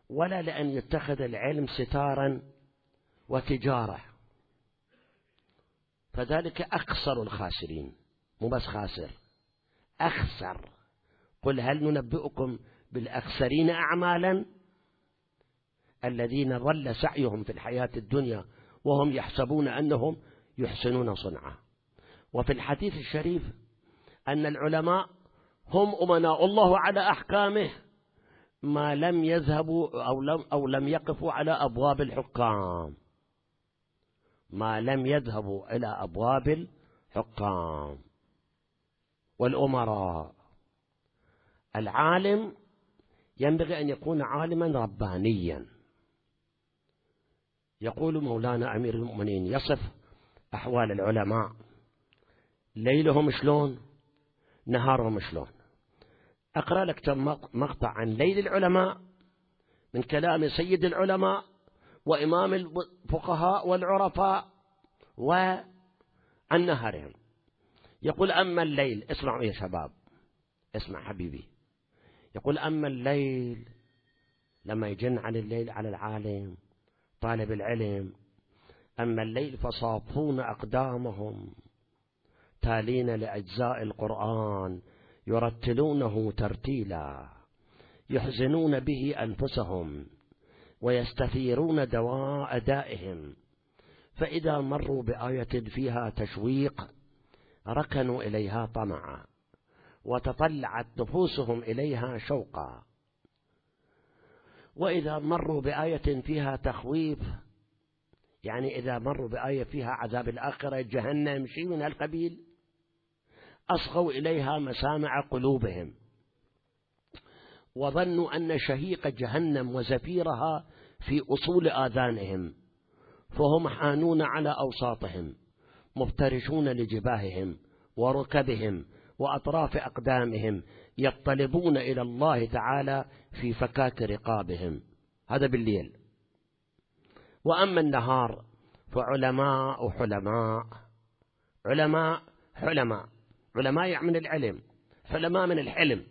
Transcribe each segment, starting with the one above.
ولا لأن يتخذ العلم ستارا وتجارة، فذلك أخسر الخاسرين. مو بس خاسر، أخسر. قل هل ننبئكم بالأخسرين أعمالا الذين ضل سعيهم في الحياة الدنيا وهم يحسبون أنهم يحسنون صنعا. وفي الحديث الشريف أن العلماء هم أمناء الله على أحكامه ما لم يذهبوا أو لم يقفوا على أبواب الحكام، ما لم يذهبوا إلى أبواب الحكام والأمراء. العالم ينبغي أن يكون عالما ربانيا. يقول مولانا أمير المؤمنين يصف أحوال العلماء: ليلهم شلون، نهارهم شلون. أقرأ لك مقطع عن ليل العلماء من كلام سيد العلماء وإمام الفقهاء والعرفاء وعن نهارهم. يقول: أما الليل، اسمعوا يا شباب، اسمع حبيبي. يقول: أما الليل، لما يجن عن الليل على العالم طالب العلم، أما الليل فصافون أقدامهم تالين لأجزاء القرآن يرتلونه ترتيلا، يحزنون به أنفسهم ويستثيرون دواء دائهم، فإذا مروا بآية فيها تشويق ركنوا إليها طمعا، وتطلعت نفوسهم إليها شوقا، وإذا مروا بآية فيها تخويف، يعني إذا مروا بآية فيها عذاب الآخرة جهنم شيء من القبيل، أصغوا إليها مسامع قلوبهم، وظنوا أن شهيق جهنم وزفيرها في أصول آذانهم، فهم حانون على أوساطهم مفترشون لجباههم وركبهم وأطراف أقدامهم، يطلبون إلى الله تعالى في فكاك رقابهم. هذا بالليل. وأما النهار فعلماء حلماء، علماء حلماء، علماء من العلم، حلماء من الحلم.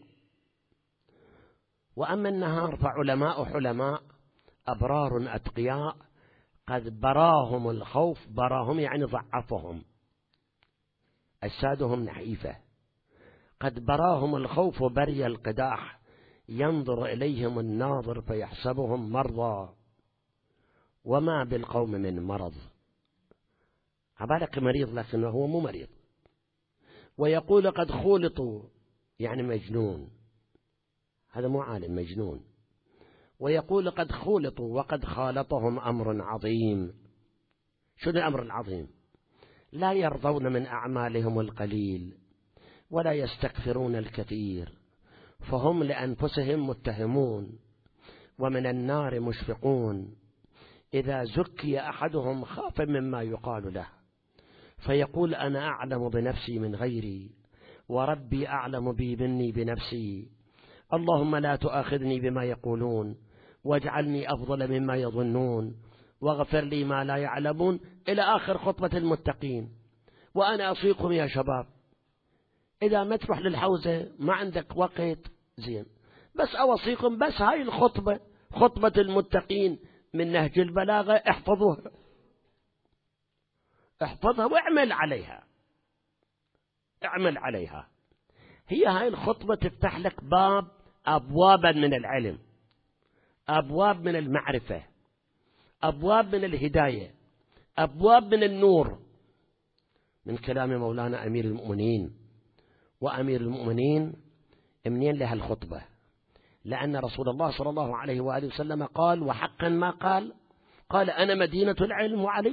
وأما النهار فعلماء حلماء، أبرار أتقياء، قد براهم الخوف، براهم يعني ضعفهم، أجسادهم نحيفة، قد براهم الخوف بري القداح، ينظر إليهم الناظر فيحسبهم مرضى وما بالقوم من مرض. عبالك مريض لكنه هو مو مريض. ويقول: قد خولطوا، يعني مجنون، هذا مو عالم، مجنون. ويقول: قد خولطوا وقد خالطهم أمر عظيم. شنو الأمر العظيم؟ لا يرضون من أعمالهم القليل ولا يستكثرون الكثير، فهم لأنفسهم متهمون ومن النار مشفقون. إذا زكي أحدهم خاف مما يقال له، فيقول: أنا أعلم بنفسي من غيري، وربي أعلم بي مني بنفسي، اللهم لا تؤاخذني بما يقولون، واجعلني أفضل مما يظنون، واغفر لي ما لا يعلمون، إلى آخر خطبة المتقين. وأنا أوصيكم يا شباب، إذا ما تروح للحوزة ما عندك وقت زين، بس أوصيكم، بس هاي الخطبة، خطبة المتقين من نهج البلاغة، احفظوها، احفظها واعمل عليها، اعمل عليها. هي هاي الخطبة تفتح لك أبوابا من العلم، أبواب من المعرفة، أبواب من الهداية، أبواب من النور، من كلام مولانا أمير المؤمنين. وأمير المؤمنين منين لها الخطبة؟ لأن رسول الله صلى الله عليه وآله وسلم قال، وحقا ما قال، قال: أنا مدينة العلم وعلي